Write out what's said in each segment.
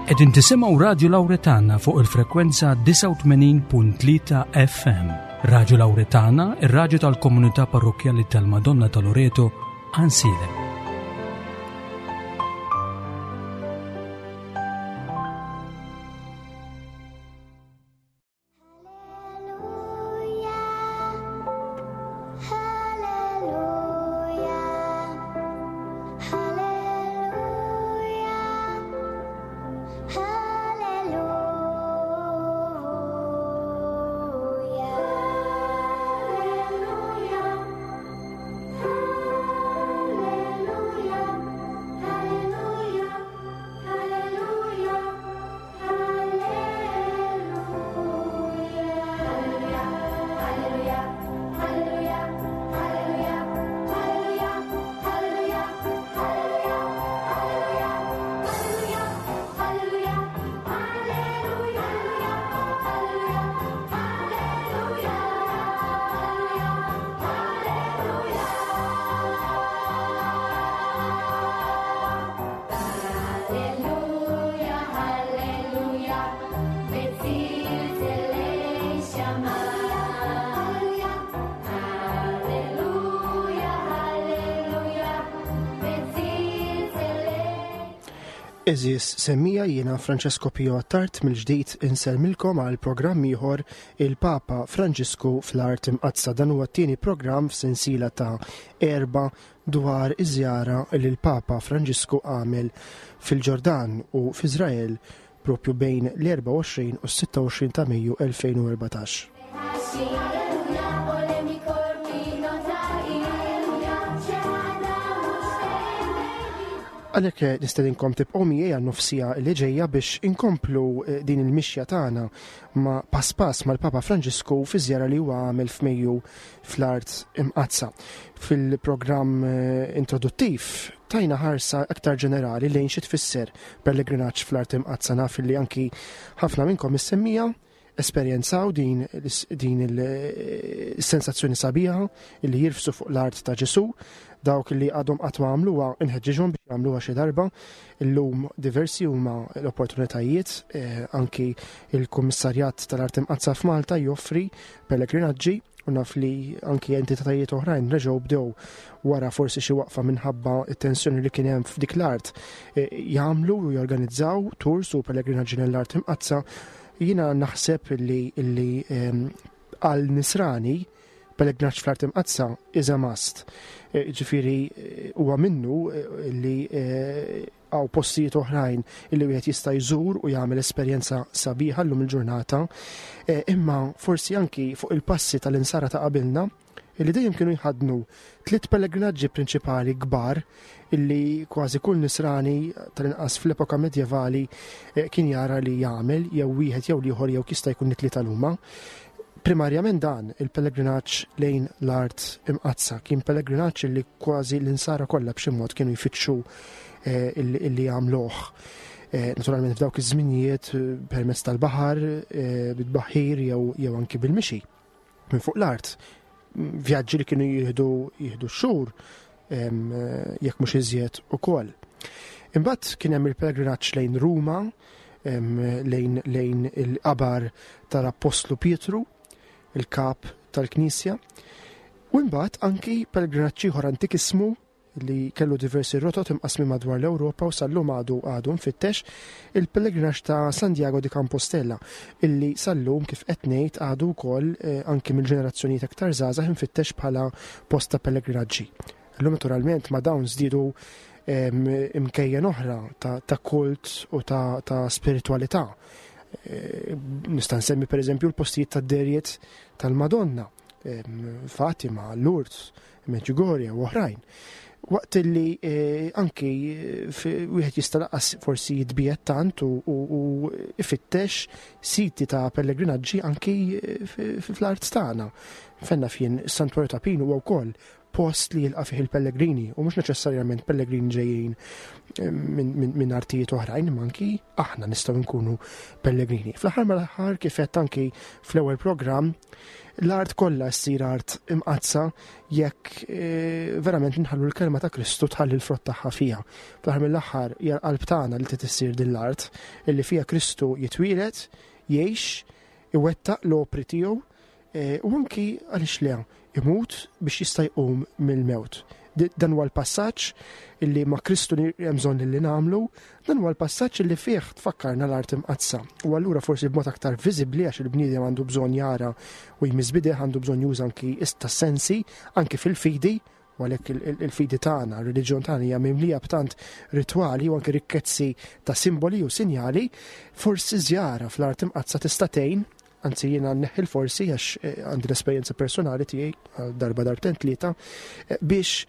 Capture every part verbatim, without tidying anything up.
Qegħdin tisimgħu Radio Lawretana fuq il-frekwenza tisa' u tmenin punt tlieta F M. Radio Lawretana, ir-radju tal-Komunità Parrokjali tal-Madonna ta' Loreto, Ansile. Eżis semmija jiena Francesco Pio Attart mill-ġdid inselmilkom għal programm ieħor il-Papa Franġisku fl-Art Imqazza. Dan huwa t-tieni programm f'sensiela ta' erba' dwar iż-żjara li l-Papa Franġisku għamel fil-Ġordan u f'Iżrael propju bejn l-erba' u għoxrin u s-sitta u għoxrin ta' Mejju elfejn u erbatax. Għalhekk nistedinkom tibqgħu miegħi għan-nofsija li ġejja biex inkomplu din il-mixja tagħna ma' pass pass mal-Papa Franġisku fi żjara li huwa għamel f'Mejju fl-Art Imqazza. Fil-programm introduttiv tajna ħarsa aktar ġenerali lejn xi tfisser pellegrinaġġ fl-Art Imqazza. Naf li anki ħafna minnkom is-semmija esperjenzaw din din il-sensazzjoni sabiħa illi jirfsu fuq l-art ta' Ġesu. Dawk li għadhom qatt ma għamluha inħeġġiġhom biex jagħmluha xi darba. Illum diversi huma l-opportunitajiet, eh, anki il-Kummissarjat tal-Art Imqazza f'Malta joffri pellegrinaġġi u naf li anki entitajiet oħrajn reġgħu bdew wara forsi xi waqfa minħabba t-tensjoni li kien hemm f'dik l-art eh, jagħmlu u jorganizzaw tours u pellegrinaġġi l-Art Imqazza. Jiena naħseb li għal nisrani pellegrinaġġ fl-Art Imqazza is a must. Ġifieri huwa minnu li għaw postijiet oħrajn illi wieħed jista' jżur u jagħmel esperjenza sabiħa llum il-ġurnata, imma forsi anki fuq il-passi tal-insara ta' qabilna illi dejjem kienu jħadnu tliet pellegrinaġġi prinċipali kbar illi kważi kull nisrani tal-inqas fl-epoka medjevali kien jara li jagħmel jew wieħed jew ieħor jew jista' jkun it-tlieta huma. Primarjament dan il-pellegrinaġġ lejn l-Art Imqazza kien pellegrinaġġ li kważi l-insara kollha b'xi mod kienu jfittxu illi jagħmluh. Naturalment f'dawk iż-żminijiet permezz tal-baħar, bit-baħħir jew jew anki bil-mixi minn fuq l-art. Vjaġġi li kienu jieħdu jieħdu xhur jekk mhux iżjed ukoll. Imbagħad kien hemm il-pellegrinaġġ lejn Ruma, lejn lejn il-qabar tal-Apostlu Pietru, il-kap tal-Knisja, u mbagħad anki pellegrinaġġ ieħor antikismu li kellu diversi rotot imqasmi madwar l-Ewropa u sallum għadu għadu mfittex il-pellegrinaġġ ta' Santiago di Compostela illi sallum kif qed ngħid għadu wkoll eh, anki mill-ġenerazzjonijiet aktar żgħażagħ infittex bħala post ta' pellegrinaġġi. Illum naturalment ma' dawn żdiedu imkejjen oħra ta', ta kult u ta', ta spiritualità. E, nista' nsemmi pereżempju l-postijiet tad-derjiet tal-Madonna, Fatima, Lourdes, Medjugorje u oħrajn. Waqt li eh, anki wieħed jista' laqas forsi jitbiet tant u, u, u ifittex siti ta' pellegrinaġġi anki fl-art tagħna. Fenna fien is-Santwarju ta' Pinu huwa wkoll post li jilqa' fih il-pellegrini u mhux neċessarjament pellegrini ġejjin minn min, min artijiet oħrajn, imma anki aħna nistgħu nkunu pellegrini. Fl-aħħar mal-aħħar kif qed anki fl-ewwel programm l-art kollha ssir art imqazza jekk e, verament nħallu l-kelma ta' Kristu tħalli l-frott tagħha fiha. Fl-aħħar mill-aħħar hija l-qalb tagħna li trid issir din l-art illi fiha Kristu jitwielet, jgħix, iwettaq l-opri tiegħu e, u anki għaliex le imut biex jista' jqum mill-mewt. Dan huwa l-passaġġ illi ma' Kristu hemm bżonn li nagħmlu, dan huwa l-passaġġ illi fih tfakkarna l-art imqazza. U allura forsi b'mod aktar viżibbli għax il-bniedem għandu bżonn jara u jmiżbideh, għandu bżonn juża anki ista sensi, anki fil-fidi, u għalhekk il-fidi tagħna, ir-reliġjon tagħna hija mimlija b'tant ritwali u anki rikkezzi ta' simboli u sinjali, forsi żjara fl-art imqazza tista' tgħin. Anzi jiena neħil forsi għax għandi l-esperjenza personali tiegħi darba darbtejn tlieta biex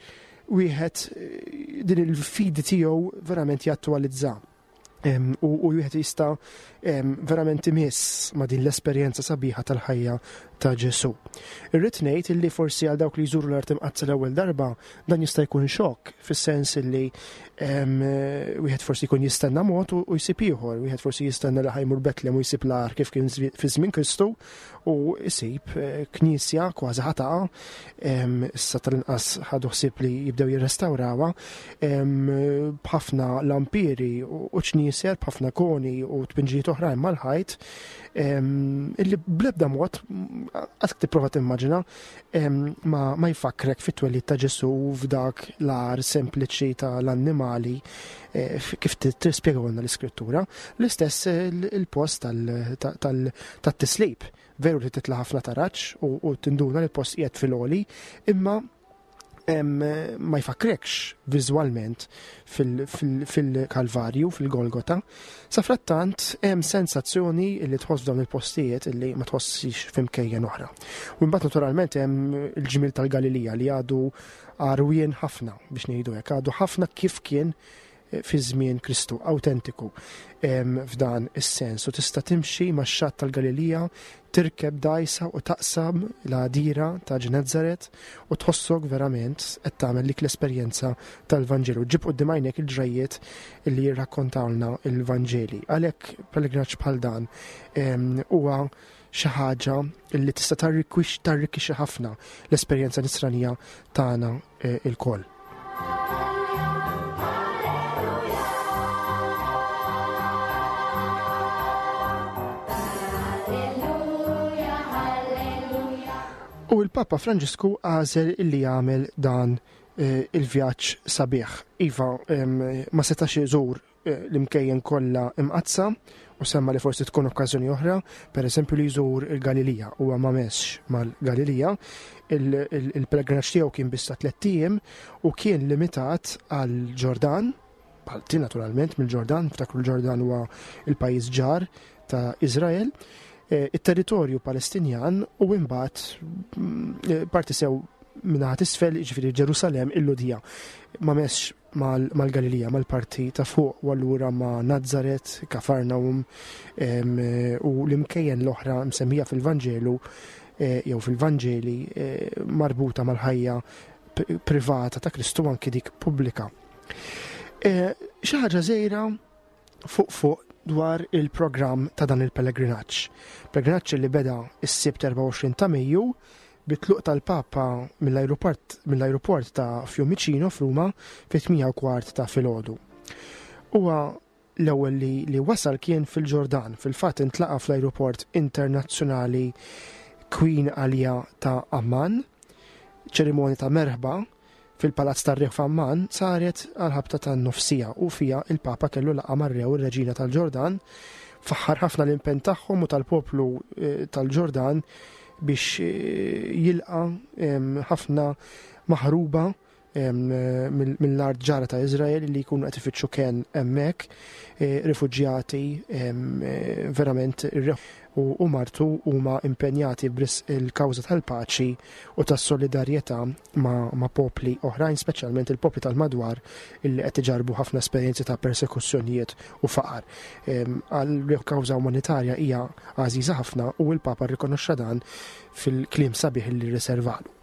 wieħed din il-fidi tiegħu verament jattwalizza. Um, u, u wieħed jista' um, verament imiss ma' din l-esperjenza sabiħa tal-ħajja ta' Ġesu. Irrid ngħid illi forsi għal dawk li jżuru l-art imqazza l-ewwel darba dan jista' jkun xokk fis-sens illi um, wieħed forsi jkun jistenna mod u, u jsib ieħor, wieħed forsi jistenna li ħajmur Betlem u jsib l-ar kif kien fi żmien Kristu u jsib uh, knisja kważi ħataqa, um, issa tal-inqas ħadu ħsieb li jibdew jirrestawrawha um, b'ħafna lampiri u, u ċniser b'ħafna koni u tpinġijiet oħrajn mal-ħajt um, illi bl-ebda mod għask tipprova timmaġina ma, ma jfakrek fit-twelid ta' Ġesu f'dak l-ar sempliċi tal-annimali eh, kif tispjegawlna l-iskrittura. L-istess il-post tat-tislib. Veru li titla' ħafna taraġġ u, u tinduna li post qiegħed fil-għoli, imma Em, ma jfakrekx viżwalment fil-Kalvarju, fil, fil fil-Golgota. Sa frattant hemm sensazzjoni li tħoss dawn il-postijiet illi ma tħossix f'imkejjen oħra. U mbagħad naturalment hemm il-ġimil tal-Galilija li għadu għarwien ħafna biex ngħidu hekk, għadu ħafna kif kien fi żmien Kristu, awtentiku f'dan is-sens. U tista' timxi max-xatt tal-Galilija, tirkeb dajsa u taqsam l-għadira ta' Ġenezaret u tħossok verament qed tagħmel lik l-esperjenza tal-Vanġelu. Ġib quddiem għajnek il-ġrajiet li jirrakkontawlna l-Vanġeli. Għalhekk pellegrinaġġ bħal dan huwa xi ħaġa li tista' tarrikixxi ħafna l-esperjenza nisranija tagħna il-koll. U il-Papa Franġisku għażel illi jagħmel dan eh, il-vjaġġ sabiħ. Iva em, ma setax iżur eh, l-imkejjen kollha imqazza u semma li forsi tkun okkażjoni oħra, pereżempju li jżur il-Galilija huwa ma mexx mal-Galilija, il-pellegrinaġġ tiegħu kien biss ta' tliet ijiem u kien limitat għal Ġordan, parti naturalment mill-Ġordan, ftakru l-Ġordan huwa il-pajjiż ġar ta' Iżrael, il-territorju Palestinjan u imbagħad parti sew minnaħat isfel, ġifieri Ġerusalem il-Ludija. Ma mexx mal-Galilija, mal-parti ta' fuq u allura ma' Nazaret, Kafarnaum u l-imkejjen l-oħra msemmija fil-Vanġelu jew fil-Vanġeli marbuta mal-ħajja privata ta' Kristu anke dik pubblika. Xi ħaġa żgħira fuq fuq dwar il-programm ta' dan il-pellegrinaġġ. Pellegrinaġġ li beda s-sibt erba' u għoxrin ta' Mejju bit-tluq tal-Papa mill-ajruport mill-ajruport ta' Fiumicino f'Ruma fit-tmija u kwart ta' filgħodu. Huwa l-ewwel li, li wasal kien fil-Ġordan, fil-fatt intlaqa fl-ajruport internazzjonali Queen Alia ta' Amman, ċerimonja ta' merħba fil-Palazz tar-Rew f'Amman saret għal-ħabta tan-nofsija u fija il-Papa kellu laqa mar-Rew ir-Reġina tal-Ġordan, faħħar ħafna l-impenn tagħhom u tal-poplu tal-Ġordan biex jilqa ħafna maħruba mill-art ġara ta' Iżrael li jkunu qed ifittxu kien hemmhekk, rifuġjati verament u martu huma impenjati bris il-kawża tal-paċi u tas-solidarjetà ma' popli oħrajn, speċjalment il-popli tal-madwar illi qed iġarbu ħafna esperjenzi ta' persekuzzjonijiet u faqar. Għall-kawża umanitarja hija għażiża ħafna u l-Papa rrikonoxxa dan fil-kliem sabiħ li rriservalu.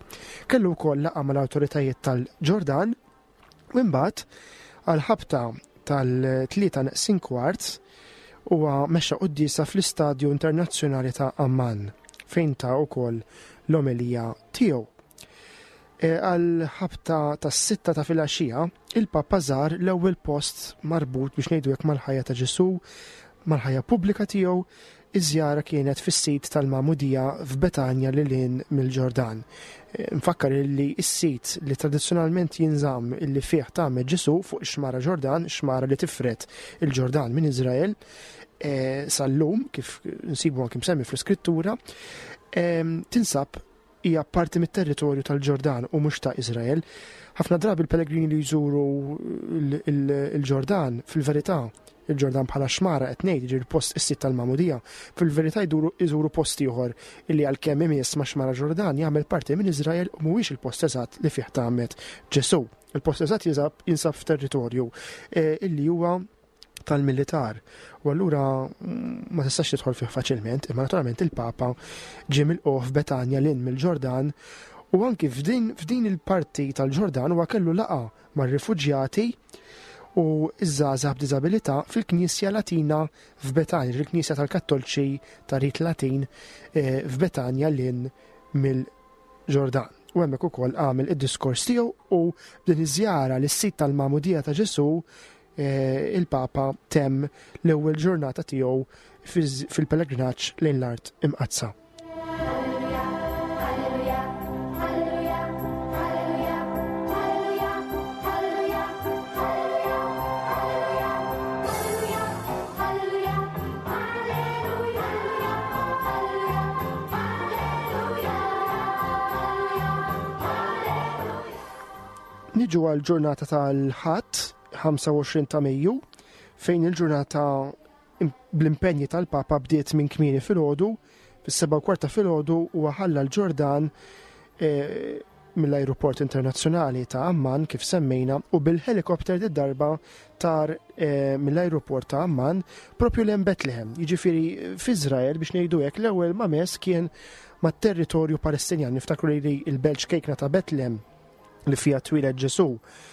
Kellu wkoll laqgħa mal-awtoritajiet tal-Ġordan u mbagħad għal-ħabta tal-tlieta naqsin kwart huwa mexxa qudiesa fl-Istadju Internazzjonali ta' Amman fejn ta' ukoll l-omelija tiegħu. Għal-ħabta tas-sitta ta' filgħaxija, il-Papa żar l-ewwel post marbut biex ngħidu hekk mal-ħajja ta' Ġesu, mal-ħajja pubblika tiegħu. Iż-żjara kienet fis-sit tal-Magħmudija f'Betanja lil hinn mill-Ġordan. Nfakkar li s-sit li tradizzjonalment jinżamm illi fih tagħmel Ġesu fuq ix-xmara Ġordan, xmara li tifret il-Ġordan minn Iżrael, e, sal-lum kif nsibu anke msemmi fl-Iskrittura, e, tinsab hija parti mit-territorju tal-Ġordan u mhux ta' Iżrael. Ħafna drabi l-pellegrini li jżuru il-Ġordan fil-verità il-Ġordan bħala xmara qed ngħid jiġi l-post is-sit tal-Magħmudija, fil-verità jduru iżuru post ieħor illi għalkemm imiss ma' xmara Ġordan jagħmel parti minn Iżrael u mhuwiex il-post eżatt li fih tagħmet Ġesu. Il-post eżatt jinsab f'territorju illi huwa tal-militar. U allura ma tistax tidħol fih faċilment, imma naturalment il-Papa ġie milquh f'Betanja lin mill-Ġordan u anki f'din f'din il-parti tal-Ġordan huwa kellu laqa mar-rifuġjati u iż-żgħażagħ b'diżabilità fil-Knisja Latina f'Betanja, il-Knisja tal-Kattolċi ta' Rit Latin f'Betanja lin mill-Ġordan. U hemmhekk ukoll għamel id-diskors tiegħu u b'din iż-żjara lis-sit tal-Magħmudija ta' Ġesu il-Papa temm l-ewwel ġurnata tiegħu fil-pellegrinaġġ lejn l-Art Imqazza. Niġu għal ġurnata tal-Ħadd ħamsa u għoxrin ta' Mejju fejn il-ġurnata bl-impenji tal-Papa bdiet minn kmieni filgħodu, fis-seba' u kwart ta' filgħodu huwa ħalla l-Ġordan e, mill-Ajruport Internazzjonali ta' Amman kif semmejna u bil-helikopter darba tar e, mill-Ajruport ta' Amman propju lejn Betlehem. Jiġifieri f'Iżrael biex ngħidu hekk l-ewwel ma' mess kien mat-territorju Palestinjan. Niftakru li l-Belt Xkejkna ta' Betlehem li fija twilet Ġesu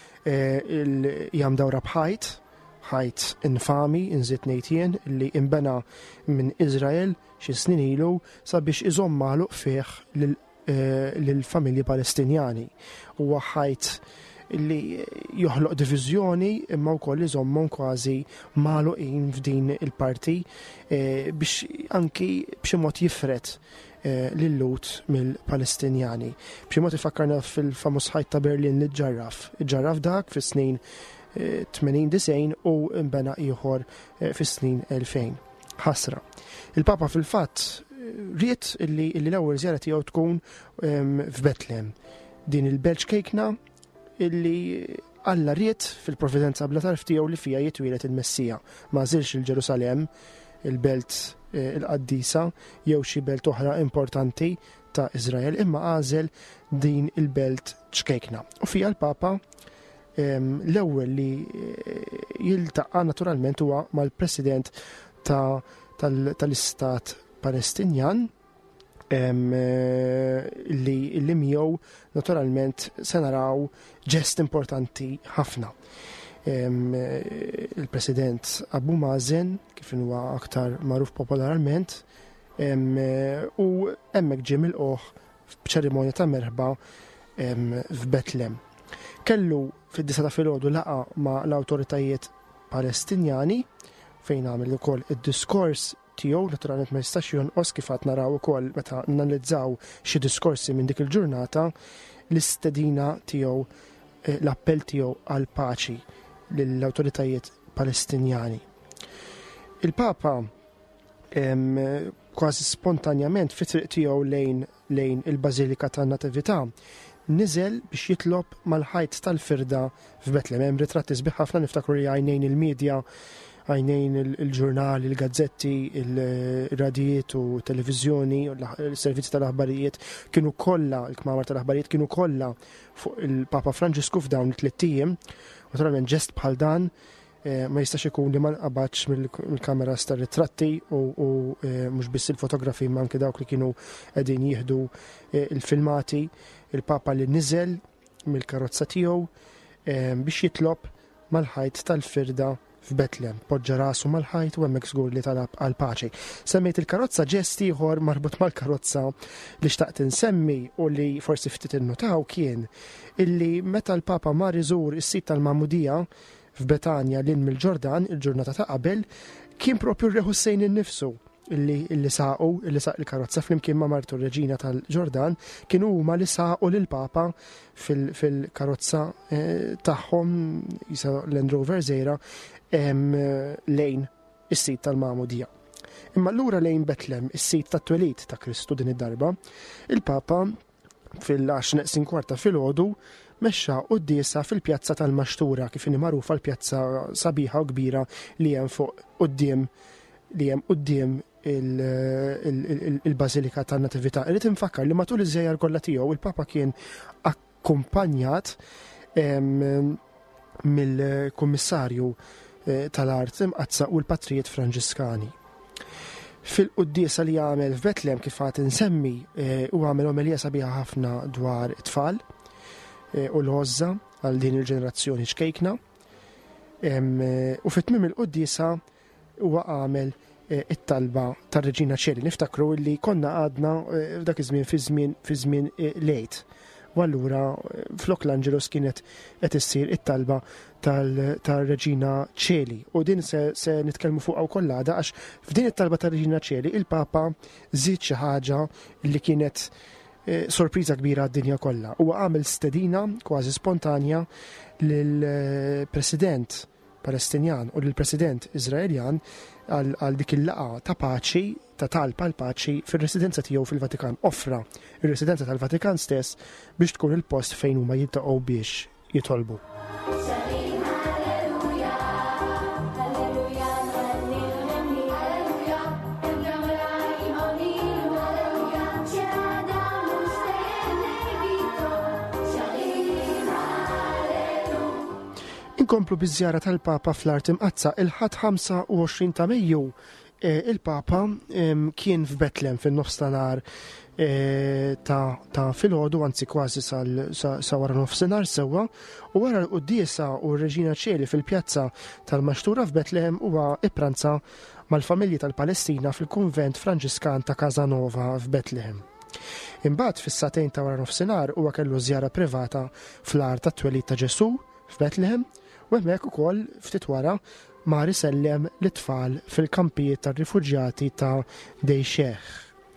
jam dawra bħajt, ħajt infami, inżid ngħid li imbena minn Iżrael xi snin ilu sabiex iżomm magħluq fih lill-familji Palestinjani. Huwa ħajt li joħloq diviżjoni imma wkoll iżommhom kważi magħluqin f'din il-parti biex anki b'xi mod jifret l-lut mill-Palestinjani. B'xi mod ifakkarna fil-famuż ħajt ta' Berlin li ġarraf. Ġarraf dak fis-snin tmenin disejn u mbena ieħor fis-snin elfejn. Ħasra. Il-Papa fil-fatt ried illi l-ewwel żjara tiegħu tkun f'Bethlehem. Din il-Belt Xkejkna illi Alla ried fil-provvidenza bla tarf tiegħu li fija jitwielet il-Messija. Ma żilx il-Ġerusalemm, il-Belt il-Qaddisa jew xi belt oħra importanti ta' Iżrael imma għażel din il-Belt Xkejkna. U fija l-Papa l-ewwel li jiltaqa' naturalment huwa mal-President ta' tal-Istat Palestinjan li li miegħu naturalment se naraw ġest importanti ħafna. Il-President Abu Mazen, kif huwa aktar magħruf popolarment, u hemmhekk ġie milquh b'ċerimonja ta' merħba f'Bethlehem. Kellu fid-disa ta' filgħodu laqa ma' l-awtoritajiet Palestinjani fejn għamel ukoll id-diskors tiegħu, naturalment ma jistax jonqos kif qatt naraw ukoll meta nanalizzaw xi diskorsi minn dik il-ġurnata l-istedina tiegħu, l-appell tiegħu għal paċi lill-awtoritajiet Palestinjani. Il-Papa kważi spontanjament fit-triq tiegħu lejn lejn il-Bażilika tan-Natività niżel biex jitlob mal-ħajt tal-firda f'Bethlehem. Hemm ritratti sbieħ ħafna niftakru li għajnejn il-medja, għajnejn il-ġurnali, il-gazzetti, il-radijiet u televizjoni, il-servizzi tal-aħbarijiet kienu kollha, il-kmamar tal-aħbarijiet kienu kollha fuq il-Papa Franġisku f'dawn it-tliet ijiem. Naturalment ġest bħal dan ma jistax ikun li ma nqabadx mill-kameras tar-ritratti u mhux biss il-fotografi ma anke dawk li kienu qegħdin jieħdu il-filmati, il-Papa li niżel mill-karozza tiegħu biex jitlob mal-ħajt tal-firda f'Bethlehem, poġġa rasu mal-ħajt u hemmhekk żgur li talab għal paċi. Semmejt il-karozza ġest ieħor marbut mal-karozza li xtaqt insemmi u li forsi ftit innutaw kien illi meta l-Papa mar iżur is-sit tal-Magħmudija f'Betanja lil mill-Ġordan il-ġurnata ta' qabel kien propju r-Re Ħussejn innifsu illi illi saqu illi saq il-karozza flimkien ma' martu r-Reġina tal-Ġordan kienu huma li saqu lill-Papa fil-karozza tagħhom jisa Land Rover Zera lejn is-sit tal-Magħmudija. Imma allura lejn Bethlehem, is-sit tat-twelid ta' Kristu din id-darba, il-Papa fil-għaxar neqsin kwarta filgħodu mexxa qudiesa fil-pjazza tal-Maxtura kif inhi magħrufa l-pjazza sabiħa u kbira li hemm fuq quddiem li hemm quddiem il-Bażilika tan-Natività. Irid infakkar li matul iż-żjajjar kollha tiegħu il-Papa kien akkumpanjat mill-Kummissarju tal-Art Imqazza u l-Patrijiet Franġiskani. Fil-quddiesa li għamel f'Bethlehem kif għad insemmi u għamel omelija sabiħa ħafna dwar it-tfal u l-għoża għal din il-ġenerazzjoni ċkejkna u fit-tmiem il-quddiesa huwa għamel it-talba tar-Reġina Ċeli. Niftakru li konna għadna f'dak iż-żmien fi żmien fi żmien lejt. U allura flok l-Anġelus kienet qed issir it-talba tal-Reġina Ċeli. U din se, se nitkellmu fuqha wkoll għada għax f'din it-talba tar-Reġina Ċeli il-Papa żied xi ħaġa li kienet sorpriża kbira għad-dinja kollha. Huwa għamel stedina kważi spontanja lill-President Palestinjan u lill-President Iżraeljan għal dik il-laqa ta' paċi, ta' talba l paċi fir-residenza tiegħu fil-Vatikan. Offra ir-residenza tal-Vatikan stess biex tkun il-post fejn huma jiltaqgħu biex jitolbu. Inkomplu biż-żjara tal-Papa fl-Art Imqazza il-ħadd ħamsa u għoxrin ta' Mejju il-Papa kien f'Bethlehem fin-nofs ta' ta' filgħodu anzi kważi sa wara nofsinhar sewwa u wara l-quddiesa u r-Reġina Ċeli fil-pjazza tal-Maxtura f'Bethlehem huwa ippranza mal-familji tal-Palestina fil-Kunvent Franġiskan ta' Casanova f'Bethlehem. Imbagħad fis-satejn ta' wara nofsinhar huwa kellu żjara privata fl-Art tat-Twelid ta' Ġesu f'Bethlehem u hemmhekk ukoll ftit wara mar isellem l-tfal fil-kampijiet tar-rifuġjati ta' Dej Sheikh.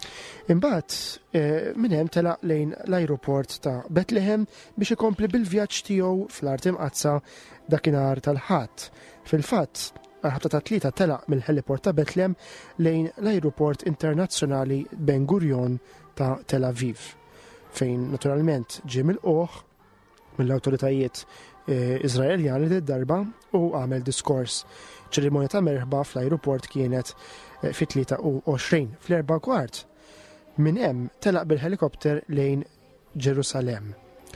Imbagħad minn hemm telaq lejn l-ajruport ta' Bethlehem biex ikompli bil-vjaġġ tiegħu fl-Art Imqazza dakinhar tal-Ħadd. Fil-fatt għal-ħabta ta' tlieta telaq mill-heliport ta' Bethlehem lejn l-ajruport internazzjonali Ben Gurion ta' Tel Aviv, fejn naturalment ġie milquh mill-awtoritajiet Iżraeljani d-darba u għamel diskors. ċerimonja ta' merħba fl-ajruport kienet fit-tlieta u għoxrin fl-erba' kwart. Minn hemm telaq bil-helikopter lejn Ġerusalem.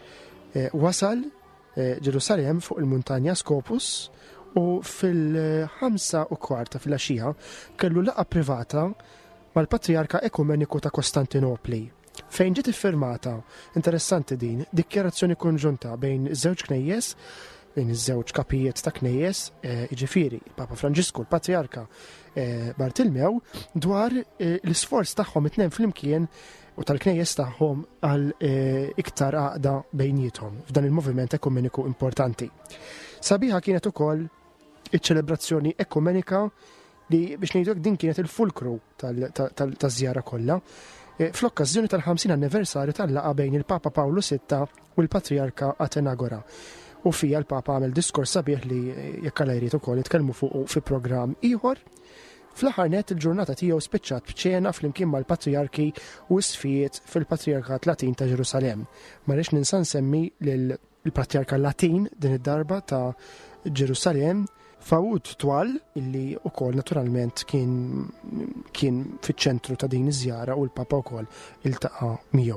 Wasal Ġerusalem fuq il-muntanja Skopus u fil-ħamsa u kwarta fil-għaxija kellu laqgħa privata mal-Patriarka Ekumeniku ta' Kostantinopli, fejn ġiet iffirmata, interessanti din, dikjarazzjoni konġunta bejn iż-żewġ knejjes, bejn iż-żewġ kapijiet ta' knejjes, jiġifieri il-Papa Franġisku, il-Patriarka Bartilmew, dwar l-isforz tagħhom it-tnejn flimkien u tal-knejjes tagħhom għal iktar għaqda bejniethom f'dan il-moviment ekumeniku importanti. Sabiħa kienet ukoll iċ-ċelebrazzjoni ekumenika li biex ngħidlek din kienet il-fulkru taż-żjara kollha. Fl-okkażjoni tal-ħamsin anniversarju tal-laqa bejn il-Papa Pawlu Sitta u l-Patriarka Atenagora. U fija l-Papa għamel diskors sabiħ li jekk għal jrid ukoll jitkellmu fuq fi programm ieħor. Fl-aħħar net il-ġurnata tiegħu spiċċat b'ċena flimkien mal-Patriarki u sfijiet fil-Patriarkat Latin ta' Ġerusalem. Ma rridx ninsa nsemmi lill-Patriarka Latin din id-darba ta' Ġerusalem Fawud twal illi ukoll naturalment kien kien fiċ-ċentru ta' din iż-żjara u l-Papa wkoll iltaqa' miegħu.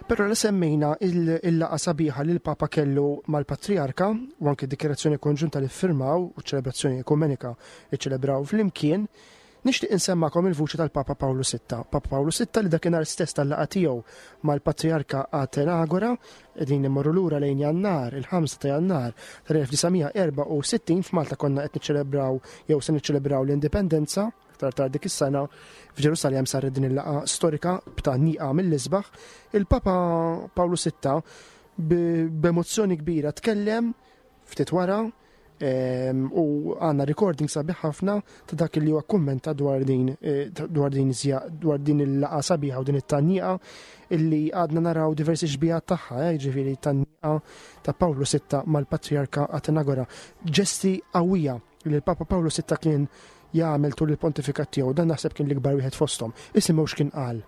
Però li semmejna il-laqa sabiħa li l-Papa kellu mal-Patriarka u anke dikjerazzjoni konġunta li firmaw u ċelebrazzjoni ekumenika li ċelebraw fl-imkien, nixtieq insemmakom il-vuċi tal-Papa Pawlu Sitta. Papa Pawlu Sitta li dakinhar stess tal-laqa tiegħu mal-Patriarka Atenagora qegħdin immorru lura lejn Jannar, il-ħamsa ta' Jannar tal-elf-tisa' f'Malta konna qed niċċelebraw jew se niċċelebraw l-indipendenza. Tar tar dik is-sena f'Ġerusalemm saret din il-laqa storika b'tanniqa mill-isbaħ. Il-Papa Pawlu Sitta b'emozzjoni kbira tkellem ftit wara u għandna recording sabiħ ħafna ta' dak li huwa kummenta dwar din dwar din dwar din il-laqa sabiħa u din it-tanniqa illi għadna naraw diversi xbijat tagħha, jiġifieri tanniqa ta' Pawlu Sitta mal-Patriarka Atenagora. Ġesti qawwija li l-Papa Pawlu Sitta kien jagħmel tul il-pontifikat tiegħu, dan naħseb kien l-ikbar wieħed fosthom. Isimgħu x'kien qal.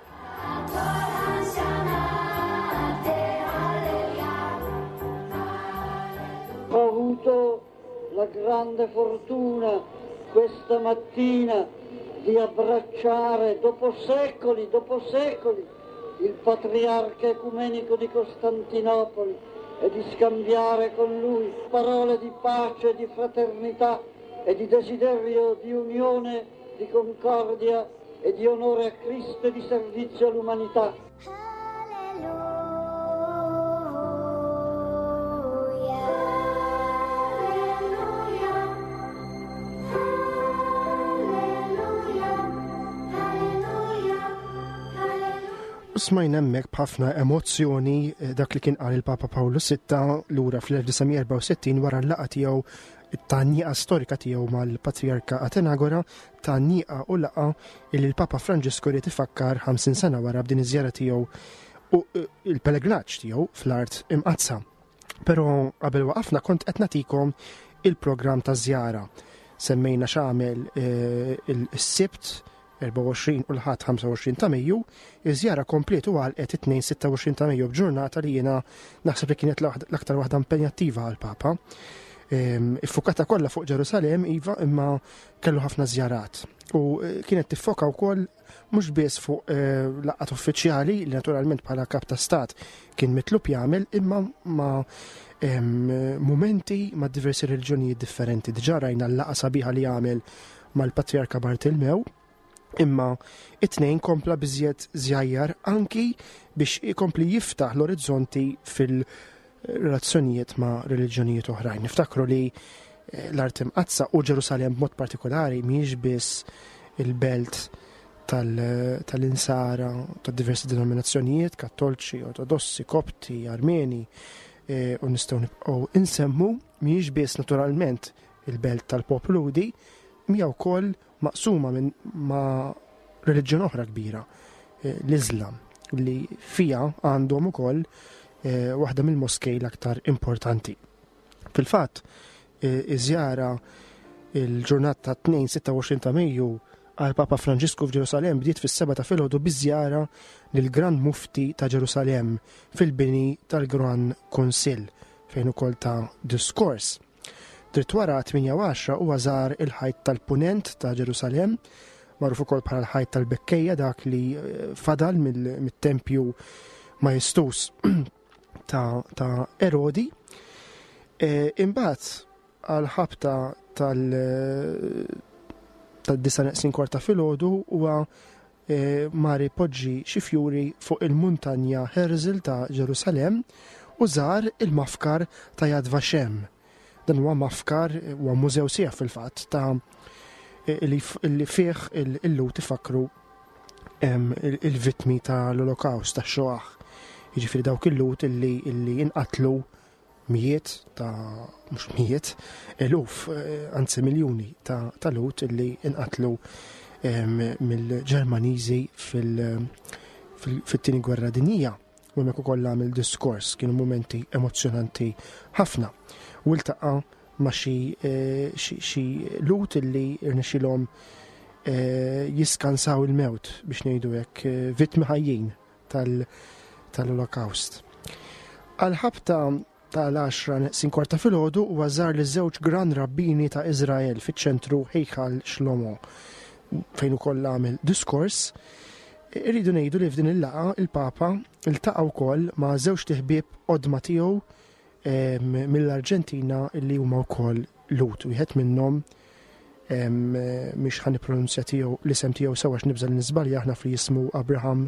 Ho avuto la grande fortuna questa mattina di abbracciare dopo secoli, dopo secoli il patriarca ecumenico di Costantinopoli e di scambiare con lui parole di pace, di fraternità e di desiderio di unione, di concordia e di onore a Cristo e di servizio all'umanità. Smajna hemmhekk b'ħafna emozzjoni dak li kien qal il-Papa Pawlu Sitta lura fl-elf-tisa' wara l-laqgħa tiegħu it-tanniqa storika tiegħu mal-Patriarka Atenagora, tanniqa u laqgħa li l-Papa Franġisku rid ifakkar ħamsin sena wara b'din iż-żjara tiegħu u il-pellegrinaġġ tiegħu fl-Art Imqazza. Però qabel waqafna kont qed nagħtikom il-programm taż-żjara. Semmejna x'għamel is-Sibt erba' u għoxrin u l-ħadd ħamsa u għoxrin ta' Mejju, iż-żjara kompletu għalqet it-tnejn sitta u għoxrin ta' Mejju b'ġurnata li jiena naħseb li kienet l-aktar waħda impenjattiva għall-Papa. Iffukata kollha fuq Ġerusalemm iva imma kellu ħafna żjarat. U kienet tiffoka wkoll mhux biss fuq laqgħat uffiċjali li naturalment bħala kap ta' stat kien mitlub jagħmel imma ma' momenti ma' diversi reliġjonijiet differenti. Diġà rajna l-laqgħa sabiħa li jagħmel mal-Patriarka Bartilmew, imma it-tnejn kompla biżjed żjajjar anki biex ikompli jiftaħ l-orizzonti fil-relazzjonijiet ma' reliġjonijiet oħrajn. Niftakru li l-Art Imqazza u Ġerusalemm b'mod partikolari mhijiex biss il-belt tal-insara ta' diversi denominazzjonijiet, kattolċi, ortodossi, kopti, armeni, u nistgħu nibqgħu insemmu mhijiex biss naturalment il-belt tal-popoludi, mija wkoll maqsuma minn ma' reliġjon oħra kbira, l-Iżlam, li fija għandhom ukoll waħda mill-moskej l-aktar importanti. Fil-fatt, iż-żjara il-ġurnata ta' tnejn sitta u għoxrin ta' Mejju għal Papa Franġisku f'Ġerusalemm bdiet fis-seba' ta' filgħodu biż-żjara lill-Grand Mufti ta' Ġerusalemm fil-bini tal-Gran Kunsill fejn ukoll ta' diskors. Dritt wara tminja u għaxra huwa żar il-ħajt tal-punent ta' Ġerusalemm, magħruf ukoll bħala l-ħajt tal-Bekkejja dak li fadal mit-tempju Majestus ta' Erodi. Imbagħad għal ħabta tal-disa' neqsin kwarta filgħodu huwa mari poġġi xi fjuri fuq il-muntanja Herzl ta' Ġerusalemm u żar il-mafkar ta' Yad Vashem. Dan huwa mafkar huwa mużew sieħ fil-fatt ta' li fih il-lut ifakru il-vittmi tal-Olokawst tax-Shoah. Jiġifieri dawk il-lut illi inqatlu mijiet ta' mhux mijiet, eluf, anzi miljuni ta' lut illi inqatlu mill-Ġermaniżi fit-tieni gwerra dinjija. U hemmhekk ukoll għamel diskors, kienu mumenti emozzjonanti ħafna. U ltaqa' ma' xi lut illi irnexxilhom jiskansaw il-mewt biex ngħidu hekk vittmi ħajjin tal-Olokawst. Għal-ħabta tal-għaxra neqsin kwarta filgħodu huwa żar liż-żewġ gran rabbini ta' Iżrael fiċ-ċentru Heichal Shlomo fejn ukoll għamel diskors Irridu ngħidu li f'din il-laqa il-Papa iltaqa' wkoll ma' żewġ tiħbieb qodma tiegħu mill-Arġentina li huma wkoll Lut. Wieħed minnhom mhix ħa nippronunzja tiegħu l-isem tiegħu sewwa x'nibża li nisbalja aħna fli jismu Abraham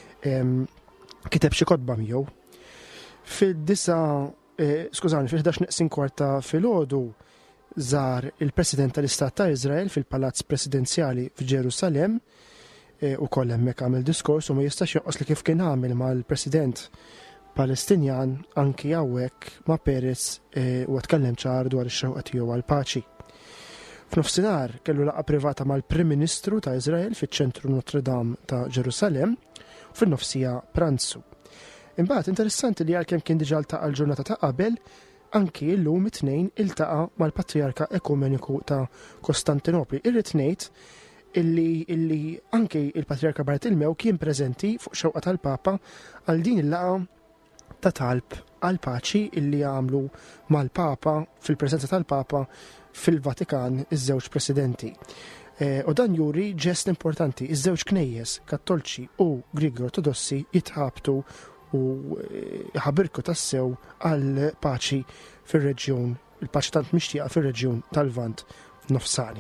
kiteb xi kotba miegħu. Fid-disa skużani fil-ħdax neqsin kwarta filgħodu żar il-President tal-Istat ta' Iżrael fil-Palazz Presidenzjali f'Ġerusalemm u koll hemmhekk għamel diskors u ma jistax jonqos li kif kien għamel mal-President Palestinjan anki hawnhekk ma' Peres u tkellem ċar dwar ix-xewqa tiegħu għall-paċi. F'nofsinhar kellu laqgħa privata mal-Prim Ministru ta' Iżrael fiċ-ċentru Notre Dame ta' Ġerusalemm u fin-nofsija pranzu. Imbagħad interessanti li għalkemm kien diġà ltaqa' l-ġurnata ta' qabel, anki llum it-tnejn iltaqa' mal-Patriarka Ekumeniku ta' Kostantinopli. Irrid ngħid illi illi anki il-Patriarka Bartilmew kien preżenti fuq xewqa tal-Papa għal din il-laqgħa ta' talb għal paċi illi għamlu mal-Papa fil-preżenza tal-Papa fil-Vatikan iż-żewġ presidenti. E, u dan juri ġest importanti, iż-żewġ knejjes Kattolċi u Griegi Ortodossi jitħabtu u ħabirku tassew għal paċi fir-reġjun, il-paċi tant mixtieqa fir-reġjun tal-Lvant nofsani.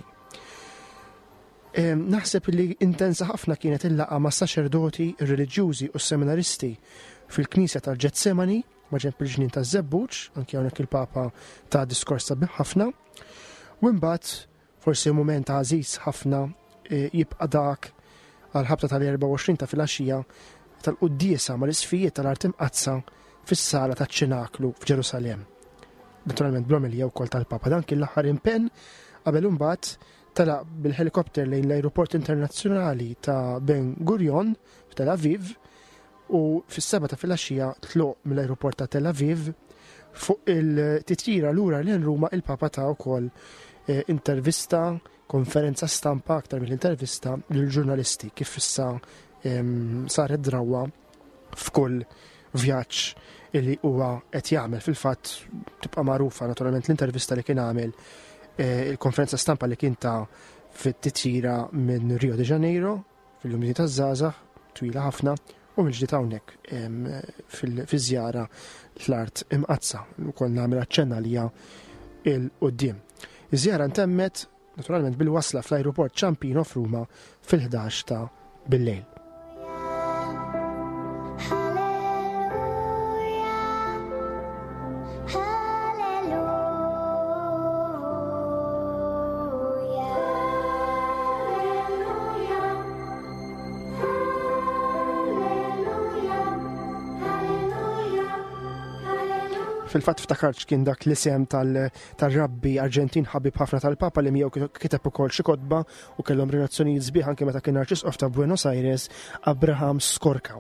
E, naħseb li intensa ħafna kienet il-laqa ma' saċerdoti, reliġjużi u seminaristi fil-Knisja tal-Ġetsemani ma' ġenb il-ġnien taż-Żebbuġ, anke hawnhekk il-Papa ta' diskors sabiħ ħafna. U mbagħad forsi mument għażiż ħafna jibqa' dak għal ħabta tal-erba' u għoxrin ta' filgħaxija tal-quddiesa mal-isfijiet tal-Art Imqazza fis-sala taċ-Ċinaklu f'Ġerusalemm. Naturalment bl-omilija wkoll tal-Papa dan kien l-aħħar impenn qabel imbagħad telaq bil-helikopter lejn l-Ajruport Internazzjonali ta' Ben Gurion f'Tel Aviv u fis-seba' ta' filgħaxija tluq mill-Ajruport ta' Tel Aviv fuq il-titjira lura lejn Ruma il-Papa ta' wkoll intervista, konferenza stampa aktar mill-intervista lill-ġurnalisti kif issa saret drawwa f'kull vjaġġ illi huwa qed jagħmel. Fil-fatt tibqa' magħrufa naturalment l-intervista li kien għamel il-konferenza stampa li kien ta' fit-titjira minn Rio de Janeiro fil-Jumni taż-Żgħażagħ twila ħafna u mill-ġdid hawnhekk fiż-żjara l-Art Imqazza ukoll nagħmel aċċenna li hija il-quddiem. Iż-żjara ntemmet naturalment bil-wasla fl-Ajruport Ciampino f'Ruma fil-ħdax ta' bil-lejl. Fil-fatt ftakarx kien dak l-isem tal-rabbi Arġentin ħabib ħafna tal-Papa li miegħu kiteb ukoll xi kotba u kellhom relazzjonijiet sbieħ anke meta kien Arċisqof ta' Buenos Aires Abraham Skorka.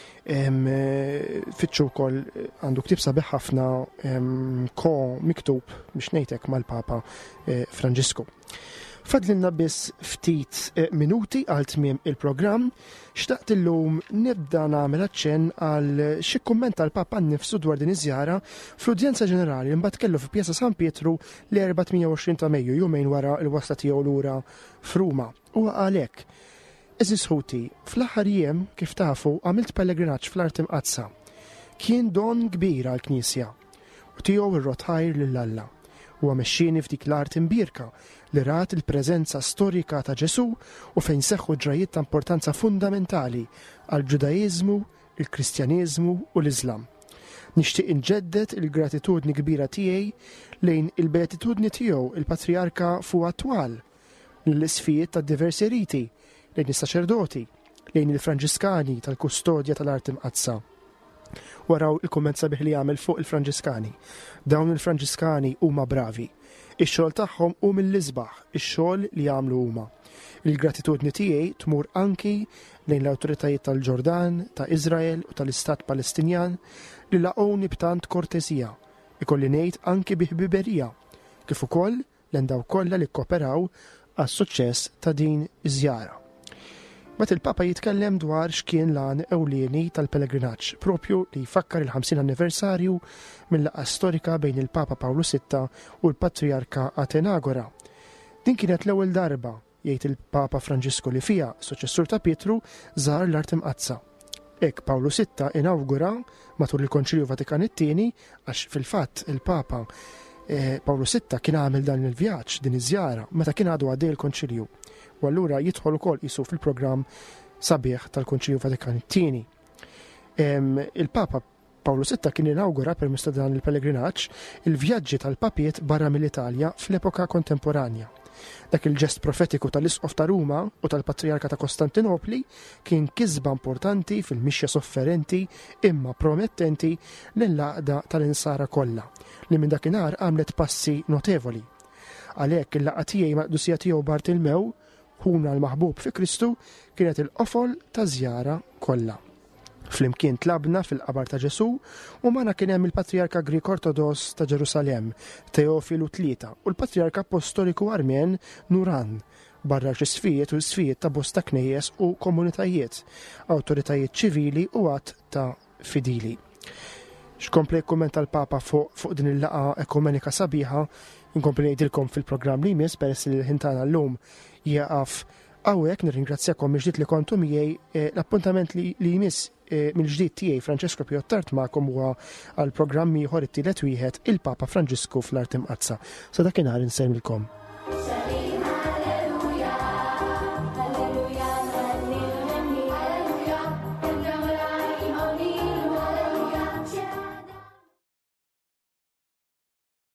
Fitxu wkoll għandu ktieb sabiħ ħafna ko miktub biex ngħidlek mal-Papa Franġisku. Fadlilna biss ftit minuti għal tmiem il-programm, xtaqt illum nibda nagħmel aċċenn għal xi kumment tal-Papa nnifsu dwar din iż-żjara fl-udjenza ġenerali li mbagħad kellu fi Pjazza San Pietru l-erba' tmien u għoxrin ta' Mejju, jumejn wara l-wasla tiegħu lura f'Ruma. U għalhekk, eżis ħuti, fl-aħħar jiem kif tafu għamilt pellegrinaġġ fl-Art Imqazza. Kien don kbir għall-Knisja u tiegħu ir-rotħajr lill-Alla. U għamexxini f'dik l-art imbierka li rat il-preżenza storika ta' Ġesu u fejn seħħu ġrajiet ta' importanza fundamentali għal ġudajiżmu, il-Kristjaniżmu u l-Iżlam. Nixtieq inġeddet il-gratitudni kbira tiegħi lejn il-beatitudni tiegħu il-Patriarka fuq attwal, l-isfijiet ta' diversi riti, lejn is-saċerdoti, lejn il-Franġiskani tal-kustodja tal-Art Imqazza. Waraw il-kumment sabiħ li għamel fuq il-Franġiskani. Dawn il-Franġiskani huma bravi. Ix-xogħol tagħhom hu mill-isbaħ, ix-xogħol li jagħmlu huma. Il-gratitudni tiegħi tmur anki lejn l-awtoritajiet tal-Ġordan, ta' Iżrael u tal-Istat Palestinjan li laqgħuni b'tant kortesija, ikolli ngħid anki bi ħbiberija, kif ukoll lejn dawk kollha li kkooperaw għas-suċċess ta' din iż-żjara. Mat il-Papa jitkellem dwar x'kien l-għan ewlieni tal-pellegrinaġġ, propju li jfakkar il-ħamsin anniversarju mill-laqgħa storika bejn il-Papa Pawlu Sitta u l-Patriarka Atenagora. Din kienet l-ewwel darba jgħid il-Papa Franġisku li fija suċessur ta' Pietru żar l-Art Imqazza. Hekk Pawlu sitta inawgura matul il-Konċilju Vatikan it-tieni għax fil-fatt il-Papa eh, Pawlu sitta kien għamel dan il-vjaġġ din iż-żjara meta kien għadu għaddej il-Konċilju. U allura jidħol ukoll qisu fil-programm sabiħ tal-Konċilju Vatikan it-tieni. Il-Papa Pawlu sitta kien inawgura permezz ta' dan il-pellegrinaġġ il-vjaġġi tal-papiet barra mill-Italja fl-epoka kontemporanja. Dak il-ġest profetiku tal-Isqof ta' Ruma u tal-Patriarka ta' Kostantinopli kien kisba importanti fil-mixja sofferenti imma promettenti lill-laqda tal-insara kollha li minn dakinhar għamlet passi notevoli. Għalhekk il-laqgħa tiegħi maqdusija tiegħu Bartilmew, ħuna l-maħbub fi Kristu, kienet il-qofol ta' żjara kollha. Flimkien tlabna fil-qabar ta' Ġesu u magħna kien hemm il-Patriarka Grik Ortodoss ta' Ġerusalemm, Teofilu tlieta, u l-Patriarka Apostoliku Armen Nuran, barra xi-sfijiet u sfijiet ta' bosta knejjes u komunitajiet, awtoritajiet ċivili u għatt ta' fidili. X'kompli jikkummenta l-Papa fuq fuq din il-laqa ekumenika sabiħa, inkompli ngħidilkom fil-programm li jmiss peress li l-ħintana llum jaqaf hawnhekk nirringrazzjakom mill-ġdid li kontu miegħi l-appuntament li jmiss mill-ġdid tiegħi Francesco Piottart magħkom huwa għal programm ieħor it-tielet wieħed il-Papa Franġisku fl-Art Imqazza. Sa dakinhar insemmilkom.